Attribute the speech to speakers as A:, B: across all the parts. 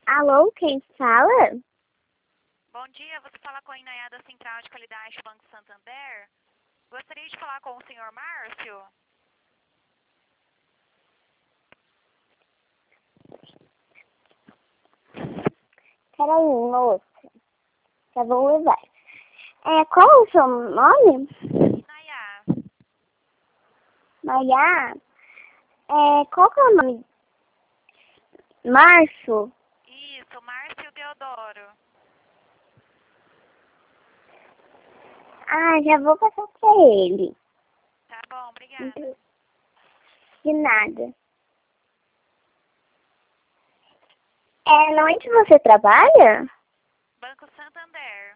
A: Alô, quem fala?
B: Bom dia, você fala com a Inaiá da Central de Qualidade do Banco Santander. Gostaria de falar com o senhor Márcio.
A: Peraí, moça. Já vou levar. Qual é o seu nome?
B: Inaiá.
A: Maiá. Qual que é o nome? Márcio?
B: Isso, Márcio Deodoro.
A: Já vou passar pra ele.
B: Tá bom, obrigada.
A: De nada. Onde você trabalha?
B: Banco Santander.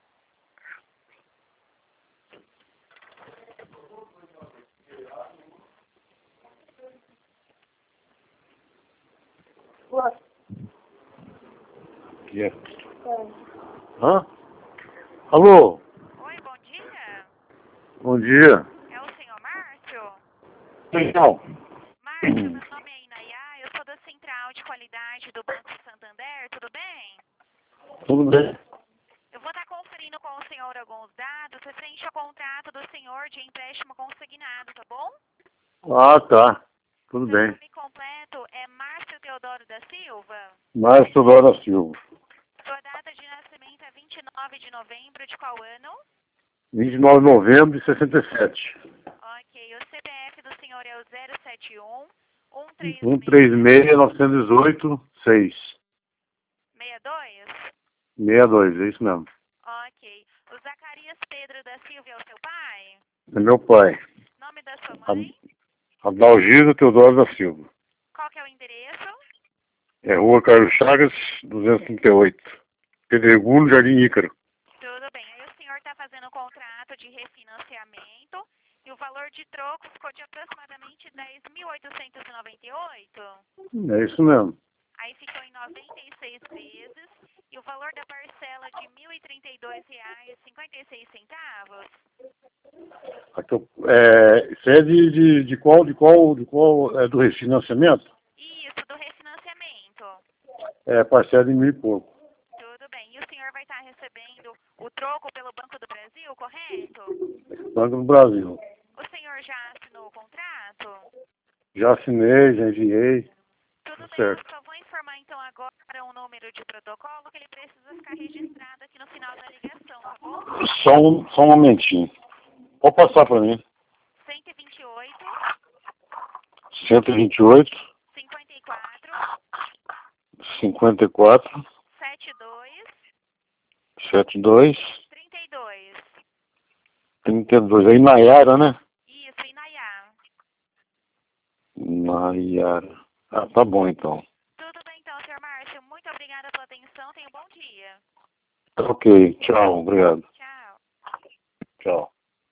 C: Yeah. Hã? Alô?
B: Oi, bom dia.
C: Bom dia.
B: É o senhor Márcio?
C: Então,
B: Márcio, meu nome é Inaiá, eu sou da Central de Qualidade do Banco Santander, tudo bem?
C: tudo bem?
B: Eu vou estar conferindo com o senhor alguns dados referente ao contrato do senhor de empréstimo consignado, tá bom?
C: Ah, tá. Tudo
B: Seu
C: bem.
B: nome completo é Márcio Teodoro da Silva?
C: Márcio Dora Silva.
B: Sua data de nascimento é 29 de novembro de qual ano?
C: 29 de novembro de 67.
B: Ok, o CPF do senhor é o 071 136
C: 136 918 6.
B: 62?
C: 62, é isso mesmo.
B: Ok. O Zacarias Pedro da Silva é o seu pai?
C: É meu pai.
B: Nome da sua mãe?
C: Adalgisa Teodoro da Silva.
B: Qual que é o endereço?
C: É Rua Carlos Chagas, 238. Pedregulho, Jardim Ícaro.
B: Tudo bem. Aí o senhor está fazendo um contrato de refinanciamento e o valor de troco ficou de aproximadamente 10.898.
C: É isso mesmo.
B: Aí ficou em 96 vezes e o valor da parcela de R$ 1.032,56.
C: Isso é de qual é do refinanciamento?
B: Isso, do refinanciamento.
C: É parcela de 1.000 e pouco.
B: Tudo bem. E o senhor vai estar recebendo o troco pelo Banco do Brasil, correto?
C: Banco do Brasil.
B: O senhor já assinou o contrato?
C: Já assinei, já enviei.
B: Tudo bem,
C: Certo.
B: eu só vou informar então agora um número de protocolo que ele precisa ficar registrado aqui no final da ligação, tá bom?
C: Só um momentinho. Pode passar para mim.
B: 128
C: 128
B: 54
C: 54
B: 72
C: 72
B: 32.
C: 32. Aí Nayara, né?
B: Isso, Inaiá.
C: Nayara. Ah, tá bom então.
B: Tudo bem então, senhor Márcio. Muito obrigada pela atenção. Tenha um bom dia.
C: Ok, tchau, obrigado.
B: Tchau.
C: Tchau.